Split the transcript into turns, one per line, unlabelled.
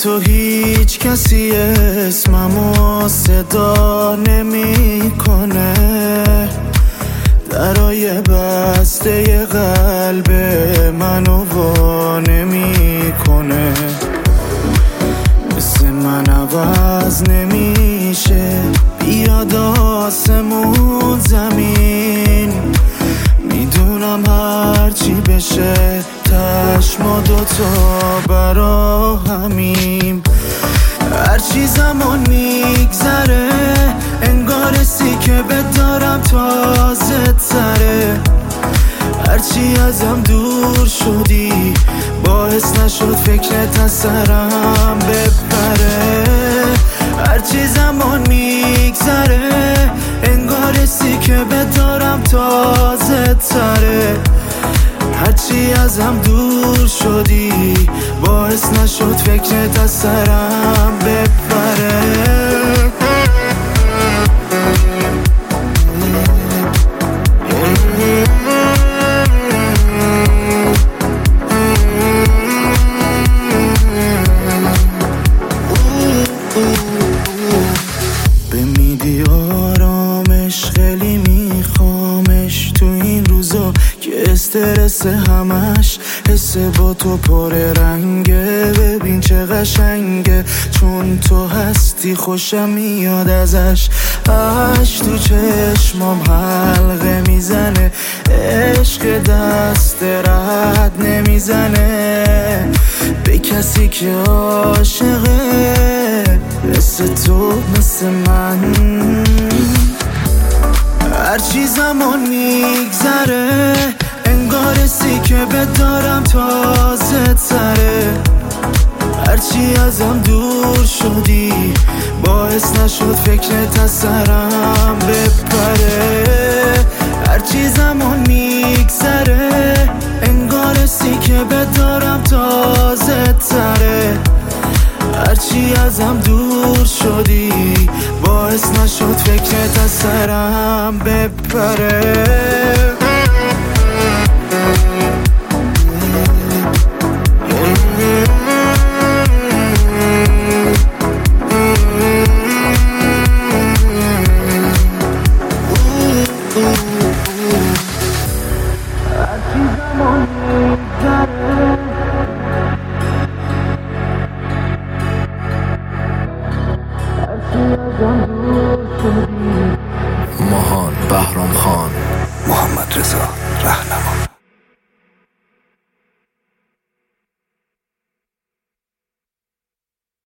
تو هیچ کسی اسممو صدا نمیکنه، درای بسته قلب منو وا نمیکنه. مثل من عوض نمیشه، بیاد آسمون زمین. میدونم هرچی بشه تش ما دوتا برا همیم. هرچی زمان میگذره انگار سی که بدارم تازه تره. هرچی ازم دور شدی باعث نشد فکرت از سرم بپره. هرچی زمان میگذره انگار سی که بدارم تازه تره. هرچی ازم دور شدی باعث نشد فکرت از سرم بپره. بمیدی آرامش خیلی میخوامش تو این روزا که استرس همش حس با تو پر رنگه. ببین چه قشنگه چون تو هستی خوشم میاد ازش. اش تو چشمام حلقه میزنه، عشق دست رد نمیزنه به کسی که عاشقه مثل تو مثل من. هرچی زمان میگذره انگار سی که بدارم تازه تره. هرچی ازم دور شدی باعث نشد فکرت از سرم بپره. هرچی زمان میگذره انگار سی که بدارم تازه تره. هرچی ازم دور شدی باعث نشد فکرت از سرم بپره.
ماهان بهرام خان، محمد رضا رهنما.